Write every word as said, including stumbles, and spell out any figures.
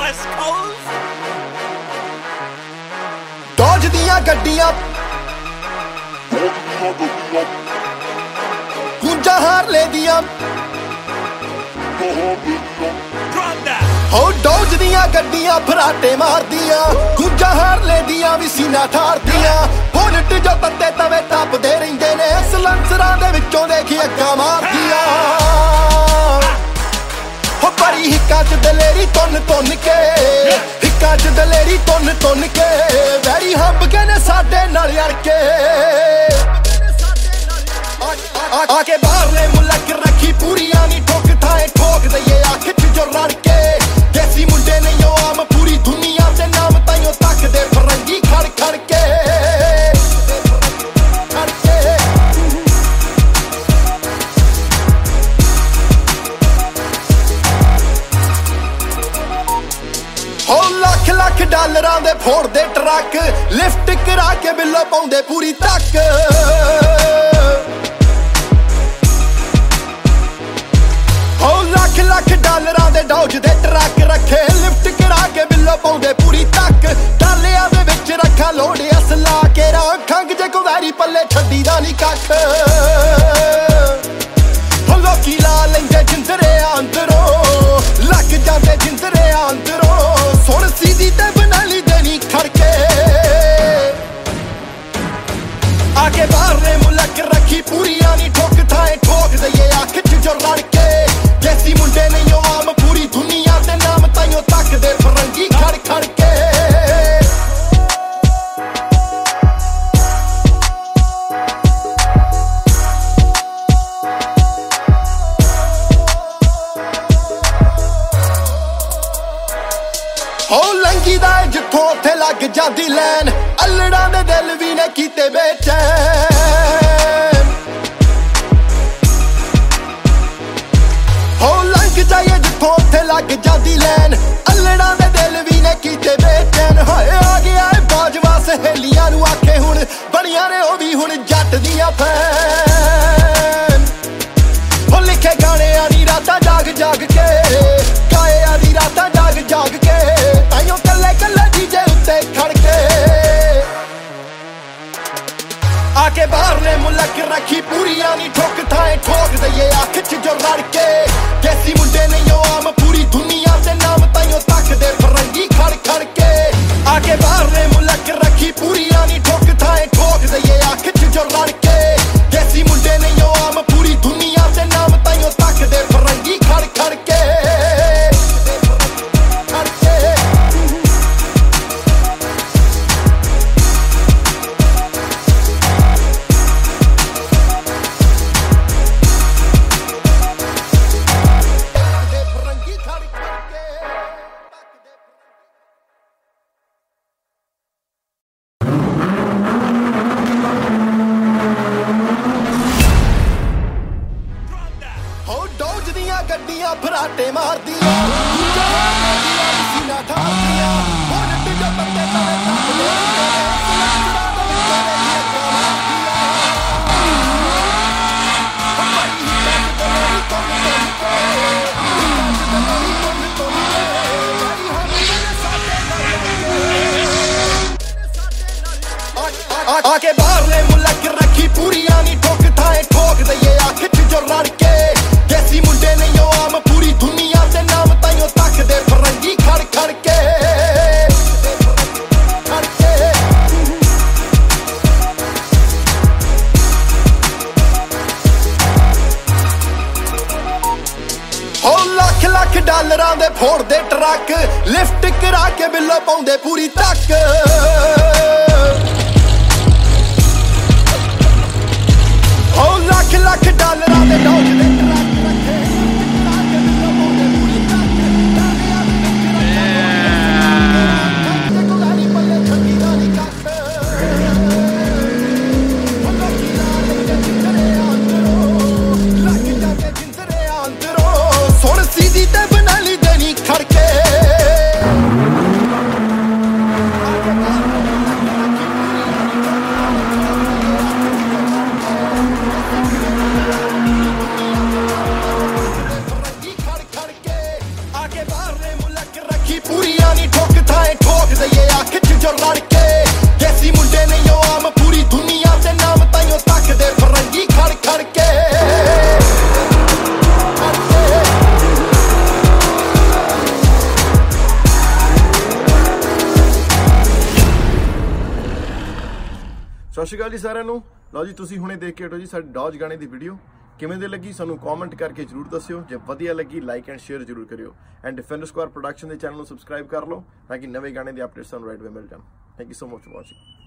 West Coast. Dodge ਦੀਆਂ ਗੱਡੀਆਂ ਗੁੰਜਾ Harley ਦੀਆਂ ਹੋ ਡੌਜ ਦੀਆਂ ਗੱਡੀਆਂ ਫਰਾਟੇ ਮਾਰਦੀਆਂ ਗੁੰਜਾ ਹਾਰਲੇ ਦੀਆਂ ਵੀ ਸੀਨਾ ਠਾਰਦੀਆਂ ਬੋਨਟ ਜੋ ਤੱਤੇ ਤਵੇ ਟੱਪਦੇ ਰਹਿੰਦੇ ਨੇ ਸਲੰਸਰਾਂ ਦੇ ਵਿੱਚੋਂ ਦੇਖੀ ਅੱਗਾ ਮਾਰਦੀਆਂ ਹੋ ਬੜੀ ਹਿੱਕਾਂ ਚ ਦਲੇਰੀ ਤੁੰਨ ਤੁੰਨ ਕੇ ਹਿੱਕਾਂ ਚ ਦਲੇਰੀ ਤੁੰਨ ਤੁੰਨ ਕੇ ਵੈਰੀ ਹੰਬ ਕੇ ਨੇ ਸਾਡੇ ਨਾਲ ਯਾਰ ਕੇ ਆ ਕੇ ਬਾਹਰਲੇ ਮੁਲਕ ਰੱਖੀ ਪੂਰੀਆਂ ਨੀ ਠੋਕ ਥਾਏ ਠੋਕ ਦਈਏ ਅੱਖ ਚ ਜੋ ਰੜ ਕੇ ਦੇਸੀ ਮੁੰਡੇ ਨੇ ਯੋ ਆਮ ਪੂਰੀ ਦੁਨੀਆ ਦੇ ਨਾਮ ਤਾਈਓ ਤੱਕਦੇ ਫਰੰਗੀ ਖੜ ਖੜ ਕੇ ਖੜ ਕੇ ਹੋ ਲੱਖ ਲੱਖ ਡਾਲਰਾਂ ਦੇ ਫੋੜਦੇ ਟਰੱਕ ਲਿਫਟ ਕਰਾ ਕੇ ਬਿੱਲੋ ਪਾਉਂਦੇ ਪੂਰੀ ਤੱਕ ਲੱਖ ਲੱਖ ਡਾਲਰਾਂ ਦੇ ਡੌਜ ਦੇ ਟਰੱਕ ਰੱਖੇ ਲਿਫਟ ਕਰਾ ਕੇ ਬਿੱਲੋ ਪਾਉਂਦੇ ਪੂਰੀ ਤੱਕ ਡਾਲਿਆਂ ਦੇ ਵਿੱਚ ਰੱਖਾ ਲੋੜ ਅਸਲਾ ਕੇ ਰਾਂ ਖੰਗ ਜੇ ਕੋ ਵੈਰੀ ਪੱਲੇ ਛੱਡੀ ਦਾ ਨੀ ਕੱਖ ਲੋਕੀ ਲਾ ਲੈਂਦੇ ਜਿੰਦਰੇ ਅੰਦਰੋਂ ਲੱਗ ਜਾਂਦੇ ਜਿੰਦਰੇ ਅੰਦਰੋਂ ਸੁਣ ਸੀਦੀ ਤੇ ਬਣਾ ਲਈ ਦੇਣੀ ਖੜਕੇ ਆ ਕੇ ਬਾਹਰਲੇ ਮੁਲਕ ਰੱਖੀ ਪੂਰੀਆਂ ਨੀ ਠੋਕ ਥਾਏ ਠੋਕ ਦਈਏ ਅੱਖ ਚ ਜੋ ਲੜ ਕੇ ਦੇਸੀ ਮੁੰਡੇ ਨੇ ਯੋ ਆਮ ਪੂਰੀ ਦੁਨੀਆ ਦੇ ਨਾਮ ਤਾਈਓ ਤੱਕਦੇ ਫਰੰਗੀ ਖੜ ਖੜ ਕੇ ਹੋ ਲੰਗੀ ਦਾ ਜਿੱਥੋਂ ਉੱਥੇ ਲੱਗ ਜਾਂਦੀ ਲੈਨ ਅਲੜਾਂ ਦੇ ਦਿਲ ਵੀ ਨੇ ਕੀਤੇ ਬੇਚੈਨ ਹੋ ਲੰਘ ਜਾਈਏ ਜਿੱਥੋਂ ਉੱਥੇ ਲੱਗ ਜਾਂਦੀ ਲੈਨ ਅਲੜਾਂ ਦੇ ਦਿਲ ਵੀ ਨੇ ਕੀਤੇ ਬੇਚੈਨ ਹੋਏ ਆ ਗਿਆ ਏ ਬਾਜਵਾ ਸਹੇਲੀਆਂ ਨੂੰ ਆਖੇ ਹੁਣ ਬਣੀਆਂ ਨੇ ਉਹ ਵੀ ਹੁਣ ਜੱਟ ਦੀਆਂ ਫੈਨ ਹੋ ਲਿਖੇ ਗਾਣਿਆਂ ਦੀ ਰਾਤਾਂ ਜਾਗ ਜਾਗ ਕੇ ਗਾਇਆਂ ਦੀ ਰਾਤਾਂ ਜਾਗ ਜਾਗ ਕੇ ਤਾਈਓ ਕੱਲੇ ਕੱਲੇ ਡੀਜੇ ਉੱਤੇ ਖੜ ਕੇ ਆ ਕੇ ਬਾਹਰਲੇ ਮੁਲਕ ਰੱਖੀ ਪੂਰੀਆਂ ਨੀ ਠੋਕ ਥਾਏ ਠੋਕ ਦਈਏ ਅੱਖ ਚ ਜੋ ਲੜ ਕੇ ਦੇਸੀ ਮੁੰਡੇ ਨੇ ਯੋ ਆਮ ਪੂਰੀ ਦੁਨੀਆ ਦੇ ਨਾਮ ਤਾਈਓ ਤੱਕਦੇ ਫਰੰਗੀ ਖੜ ਖੜ ਕੇ ਆ ਕੇ ਬਾਹਰਲੇ ਮੁਲਕ ਰੱਖੀ ਪੂਰੀਆਂ ਨੀ ਠੋਕ ਥਾਏ ਠੋਕ ਦਈਏ ਅੱਖ ਚ ਜੋ ਲੜ ਕੇ ਦੇਸੀ ਮੁੰਡੇ ਨੇ ਯੋ ਆਮ ਪੂਰੀ ਦੁਨੀਆ ਦੇ ਨਾਮ ਤਾਈਓ ਤੱਕਦੇ ਫਰੰਗੀ ਖੜ ਖੜ ਕੇ ਗੱਡੀਆਂ ਫਰਾਟੇ ਮਾਰਦੀਆਂ ਸੀਨਾ ਠਾਰਦੀਆਂ ਬੋਨਟ ਜੋ ਤੱਤੇ ਤਵੇ ਟੱਪਦੇ ਆ ਕੇ ਬਾਹਰਲੇ ਮੁਲਕ ਰੱਖੀ ਪੂਰੀਆਂ ਨੀ ਠੋਕ ਥਾਏ ਠੋਕ ਦਈਏ ਅੱਖ ਚ ਜੋ ਲੜ ਕੇ ਦੇਸੀ ਮੁੰਡੇ ਨੇ ਯੋ ਆਮ ਪੂਰੀ ਦੁਨੀਆ ਦੇ ਨਾਮ ਤਾਈਓ ਤੱਕਦੇ ਫਰੰਗੀ ਖੜ ਖੜ ਕੇ ਖੜ ਕੇ ਹੋ ਲੱਖ ਲੱਖ ਡਾਲਰਾਂ ਦੇ ਫੋੜਦੇ ਟਰੱਕ ਲਿਫਟ ਕਰਾ ਕੇ ਬਿੱਲੋ ਪਾਉਂਦੇ ਪੂਰੀ ਤੱਕ ਹੋ ਲੱਖ ਲੱਖ ਡਾਲਰਾਂ ਦੇ ਡੌਜ ਦੇ ਟਰੱਕ ਰੱਖੇ ਕਰਾ ਕੇ ਬਿੱਲੋ ਪਾਉਂਦੇ ਪੂਰੀ ਤੱਕ ਡਾਲਿਆਂ ਦੇ ਵਿੱਚ ਰੱਖਾ ਲੋੜ ਪੱਲੇ ਛੱਡੀ ਦਾ ਨੀ ਕੱਖ ਲੋਕੀ ਲਾ ਲੈਂਦੇ ਜਿੰਦਰੇ ਅੰਦਰੋਂ ਲੱਗ ਜਾਂਦੇ ਜਿੰਦਰੇ ਅੰਦਰੋਂ ਸੁਣ ਸੀਦੀ ਤੇ ਬਣਾ ਲਈ ਦੇਣੀ ਖੜ ਕੇ दुनिया नहीं ठोक थाए ठोक दईए अख च जो लड़के देसी मुंडे नहीं हो आम पूरी दुनिया दे नाम ताइयों तकदे फरंगी खड़ खड़ के ਸਤਿ ਸ਼੍ਰੀ ਅਕਾਲ ਜੀ ਸਾਰਿਆਂ ਨੂੰ। ਲਓ ਜੀ ਤੁਸੀਂ ਹੁਣੇ ਦੇਖ ਕੇ ਹਟੋ ਜੀ ਸਾਡੀ ਡੌਜ ਗਾਣੇ ਦੀ ਵੀਡੀਓ ਕਿਵੇਂ ਦੀ ਲੱਗੀ ਸਾਨੂੰ ਕਮੈਂਟ ਕਰਕੇ ਜਰੂਰ ਦੱਸਿਓ। ਜੇ ਵਧੀਆ ਲੱਗੀ ਲਾਈਕ ਐਂਡ ਸ਼ੇਅਰ ਜਰੂਰ ਕਰਿਓ ਐਂਡ ਡਿਫੈਂਡਰ ਸਕੁਆਡ ਪ੍ਰੋਡਕਸ਼ਨ ਦੇ ਚੈਨਲ ਨੂੰ ਸਬਸਕ੍ਰਾਈਬ ਕਰ ਲਓ ਤਾਂ ਕਿ ਨਵੇਂ ਗਾਣੇ ਦੇ ਅਪਡੇਟਸ ਤੁਹਾਨੂੰ ਰਾਈਟ ਵੇ ਮਿਲ ਜਾਣ। Thank you so much for watching.